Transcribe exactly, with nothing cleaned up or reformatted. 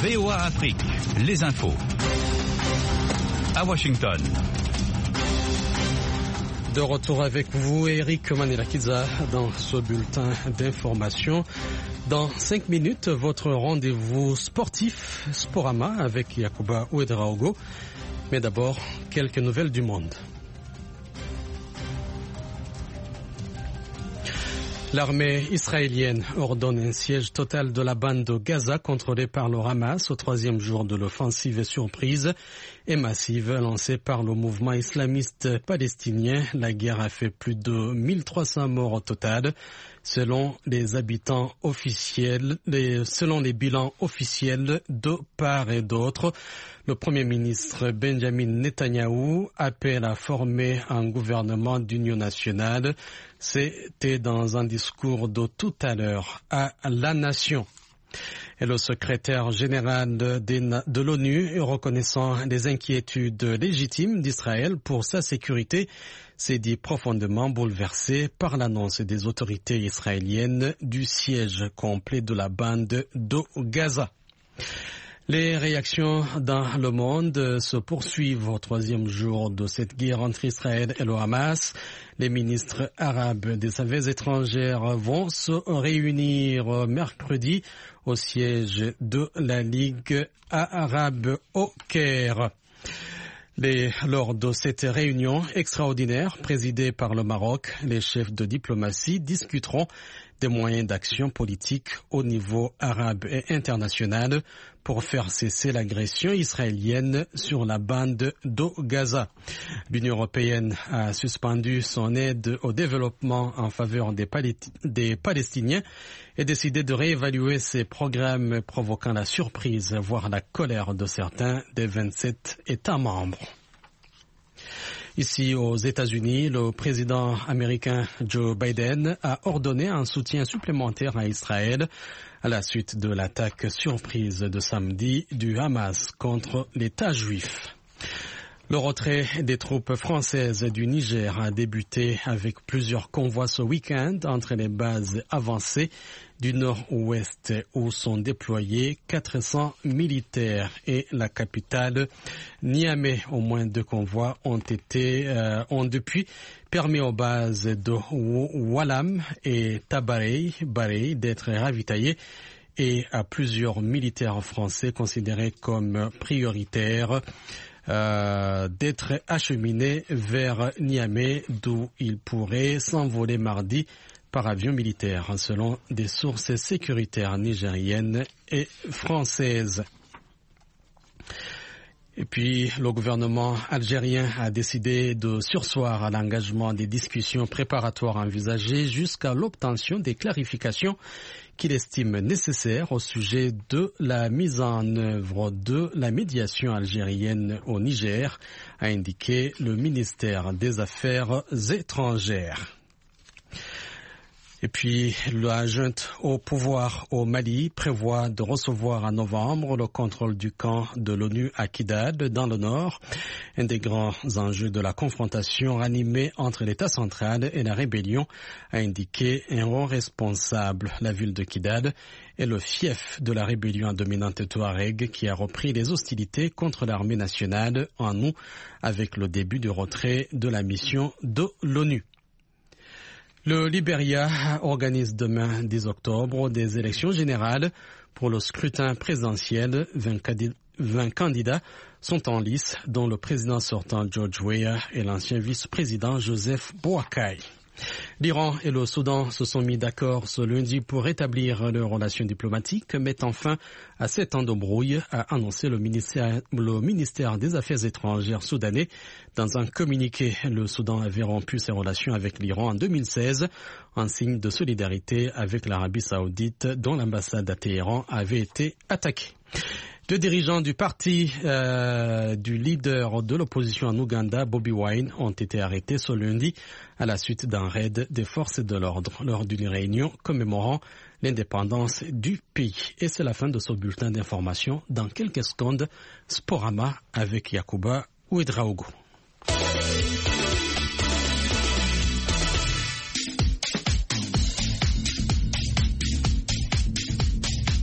V O A Afrique, les infos. À Washington. De retour avec vous, Eric Manelakiza, dans ce bulletin d'information. Dans cinq minutes, votre rendez-vous sportif, Sporama, avec Yacouba Ouedraogo. Mais d'abord, quelques nouvelles du monde. L'armée israélienne ordonne un siège total de la bande de Gaza contrôlée par le Hamas au troisième jour de l'offensive surprise et massive lancée par le mouvement islamiste palestinien. La guerre a fait plus de mille trois cents morts au total. Selon les habitants officiels, les, selon les bilans officiels de part et d'autre, le Premier ministre Benjamin Netanyahou appelle à former un gouvernement d'union nationale. C'était dans un discours de tout à l'heure à la nation. Et le secrétaire général de, de l'ONU, reconnaissant les inquiétudes légitimes d'Israël pour sa sécurité, s'est dit profondément bouleversé par l'annonce des autorités israéliennes du siège complet de la bande de Gaza. Les réactions dans le monde se poursuivent au troisième jour de cette guerre entre Israël et le Hamas. Les ministres arabes des Affaires étrangères vont se réunir mercredi au siège de la Ligue arabe au Caire. Les, lors de cette réunion extraordinaire présidée par le Maroc, les chefs de diplomatie discuteront des moyens d'action politique au niveau arabe et international pour faire cesser l'agression israélienne sur la bande de Gaza. L'Union européenne a suspendu son aide au développement en faveur des, Palest- des Palestiniens et décidé de réévaluer ses programmes, provoquant la surprise, voire la colère de certains des vingt-sept États membres. Ici aux États-Unis, le président américain Joe Biden a ordonné un soutien supplémentaire à Israël à la suite de l'attaque surprise de samedi du Hamas contre l'État juif. Le retrait des troupes françaises du Niger a débuté avec plusieurs convois ce week-end entre les bases avancées du nord-ouest où sont déployés quatre cents militaires et la capitale Niamey. Au moins deux convois ont été, euh, ont depuis permis aux bases de Walam et Tabarey Barey d'être ravitaillés et à plusieurs militaires français considérés comme prioritaires Euh, d'être acheminés vers Niamey, d'où ils pourraient s'envoler mardi par avion militaire, selon des sources sécuritaires nigériennes et françaises. Et puis, le gouvernement algérien a décidé de surseoir à l'engagement des discussions préparatoires envisagées jusqu'à l'obtention des clarifications qu'il estime nécessaires au sujet de la mise en œuvre de la médiation algérienne au Niger, a indiqué le ministère des Affaires étrangères. Et puis, la junte au pouvoir au Mali prévoit de recevoir en novembre le contrôle du camp de l'ONU à Kidal, dans le nord. Un des grands enjeux de la confrontation animée entre l'État central et la rébellion, a indiqué un haut responsable. La ville de Kidal est le fief de la rébellion dominante Touareg qui a repris les hostilités contre l'armée nationale en août avec le début du retrait de la mission de l'ONU. Le Libéria organise demain, dix octobre, des élections générales pour le scrutin présidentiel. vingt candidats sont en lice, dont le président sortant George Weah et l'ancien vice-président Joseph Boakai. L'Iran et le Soudan se sont mis d'accord ce lundi pour rétablir leurs relations diplomatiques, mettant fin à sept ans de brouille, a annoncé le ministère, le ministère des Affaires étrangères soudanais. Dans un communiqué, le Soudan avait rompu ses relations avec l'Iran en deux mille seize, en signe de solidarité avec l'Arabie saoudite, dont l'ambassade à Téhéran avait été attaquée. Deux dirigeants du parti euh, du leader de l'opposition en Ouganda, Bobi Wine, ont été arrêtés ce lundi à la suite d'un raid des forces de l'ordre lors d'une réunion commémorant l'indépendance du pays. Et c'est la fin de ce bulletin d'information. Dans quelques secondes, Sporama avec Yacouba Ouedraogo.